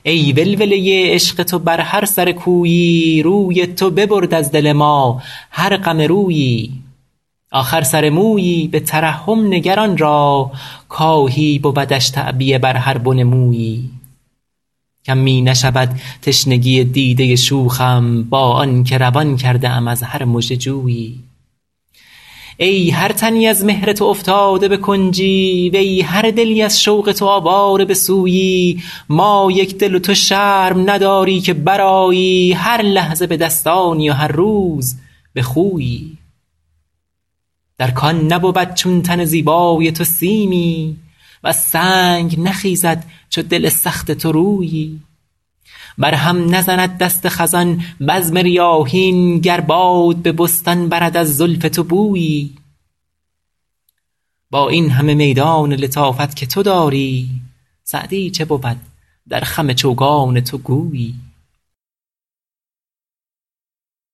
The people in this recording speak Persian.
ای ولوله عشق تو بر هر سر کویی، روی تو ببرد از دل ما هر غم رویی. آخر سر مویی به ترحم نگران را، کاهی بودش تعبیه بر هر بن مویی. کم می نشود تشنگی دیده شوخم، با آن که روان کرده ام از هر مژه جویی. ای هر تنی از مهر تو افتاده به کنجی، وی هر دلی از شوق تو آواره به سویی. ما یک دل و تو شرم نداری که برآیی، هر لحظه به دستانی و هر روز به خویی. در کان نبود چون تن زیبای تو سیمی، و سنگ نخیزد چو دل سخت تو رویی. بر هم نزند دست خزان بزم ریاحین، گر باد به بستان برد از زلف تو بویی. با این همه میدان لطافت که تو داری، سعدی چه بود در خم چوگان تو گویی.